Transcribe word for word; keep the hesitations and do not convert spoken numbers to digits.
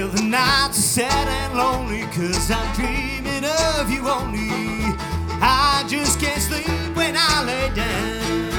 Well, the nights are sad and lonely, 'cause I'm dreaming of you only. I just can't sleep when I lay down.